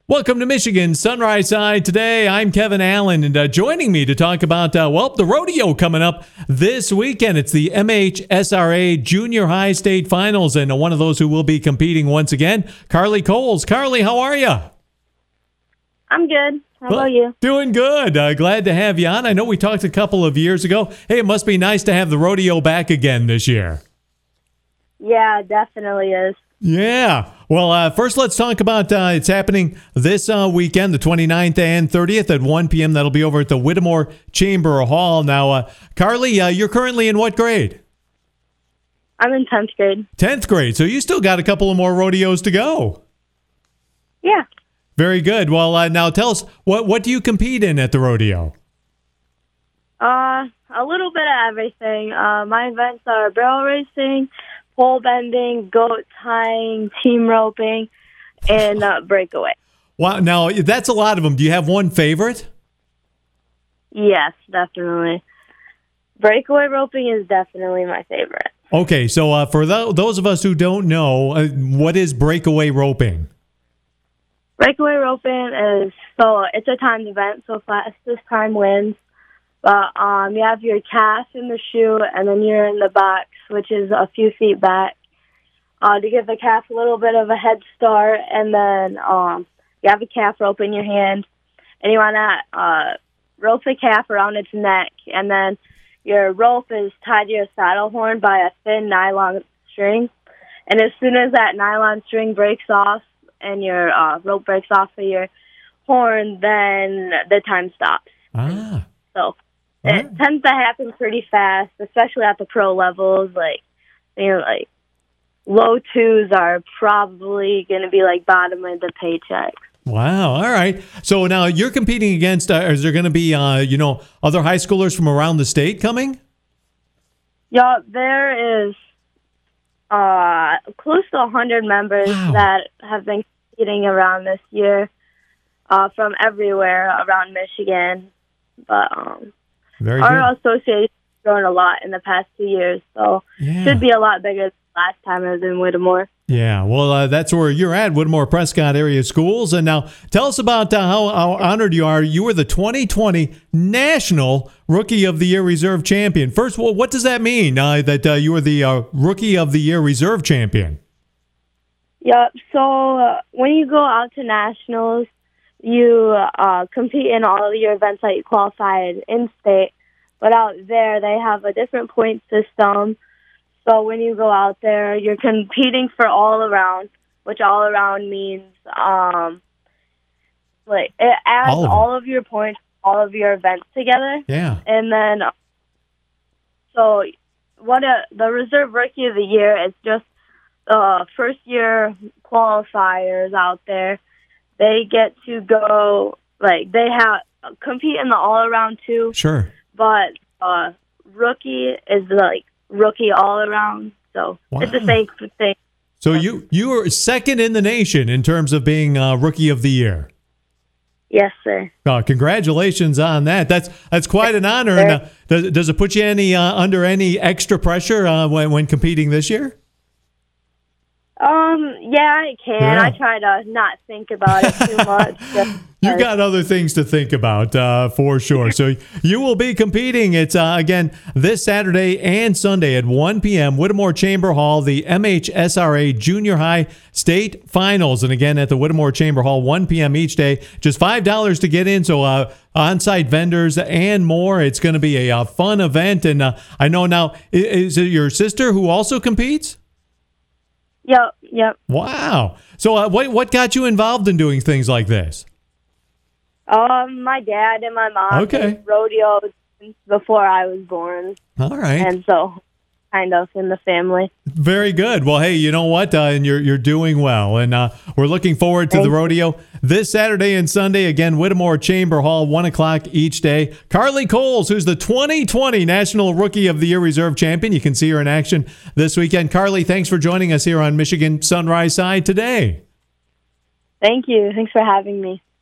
Welcome to Michigan Sunrise Side. Today, I'm Kevin Allen, and joining me to talk about, the rodeo coming up this weekend. It's the MHSRA Junior High State Finals, and one of those who will be competing once again, Carly Coles. Carly, how are you? I'm good. How about you? Doing good. Glad to have you on. I know we talked a couple of years ago. Hey, it must be nice to have the rodeo back again this year. Yeah, it definitely is. Yeah. Well, first let's talk about it's happening this weekend, the 29th and 30th at 1 p.m. That'll be over at the Whittemore Chamber Hall. Now, Carly, you're currently in what grade? I'm in 10th grade. 10th grade. So you still got a couple of more rodeos to go. Yeah. Very good. Well, now tell us, what do you compete in at the rodeo? A little bit of everything. My events are barrel racing, pole bending, goat tying, team roping, and breakaway. Wow. Now, that's a lot of them. Do you have one favorite? Yes, definitely. Breakaway roping is definitely my favorite. Okay. So for those of us who don't know, what is breakaway roping? Breakaway roping it's a timed event, so fastest time wins. But you have your calf in the shoe, and then you're in the box, which is a few feet back, to give the calf a little bit of a head start. And then you have a calf rope in your hand, and you want to rope the calf around its neck. And then your rope is tied to your saddle horn by a thin nylon string. And as soon as that nylon string breaks off and your rope breaks off of your horn, then the time stops. Ah. So it tends to happen pretty fast, especially at the pro levels. Like low twos are probably going to be like bottom of the paychecks. Wow. All right. So now you're competing against, is there going to be, other high schoolers from around the state coming? Yeah, there is close to 100 members that have been competing around this year from everywhere around Michigan. But our association has grown a lot in the past 2 years, so it should be a lot bigger than last time I was in Whittemore. Yeah, well, that's where you're at, Whittemore Prescott Area Schools. And now tell us about how honored you are. You were the 2020 National Rookie of the Year Reserve Champion. First of all, what does that mean, that you were the Rookie of the Year Reserve Champion? Yeah, so when you go out to nationals, you compete in all of your events that you qualified in state. But out there, they have a different point system. So when you go out there, you're competing for all around, which all around means it adds all of your points, all of your events together. Yeah. And then, so the Reserve Rookie of the Year is just first year qualifiers out there. They get to go, they compete in the all around too. Sure. But rookie is rookie all around. So it's the same thing. So you are second in the nation in terms of being Rookie of the Year. Yes, sir. Congratulations on that. That's quite an honor. And, does it put you under any extra pressure when competing this year? Yeah, it can. Yeah. I try to not think about it too much. You got other things to think about, for sure. So you will be competing. It's, again, this Saturday and Sunday at 1 p.m., Whittemore Chamber Hall, the MHSRA Junior High State Finals. And again, at the Whittemore Chamber Hall, 1 p.m. each day. Just $5 to get in, so on-site vendors and more. It's going to be a fun event. And I know now, is it your sister who also competes? Yep. Wow. So what got you involved in doing things like this? My dad and my mom did rodeos before I was born. All right. And so kind of in the family. Very good. Well, hey, you know what? And you're doing well. And we're looking forward to the rodeo this Saturday and Sunday. Again, Whittemore Chamber Hall, 1 o'clock each day. Carly Coles, who's the 2020 National Rookie of the Year Reserve Champion. You can see her in action this weekend. Carly, thanks for joining us here on Michigan Sunrise Side today. Thank you. Thanks for having me.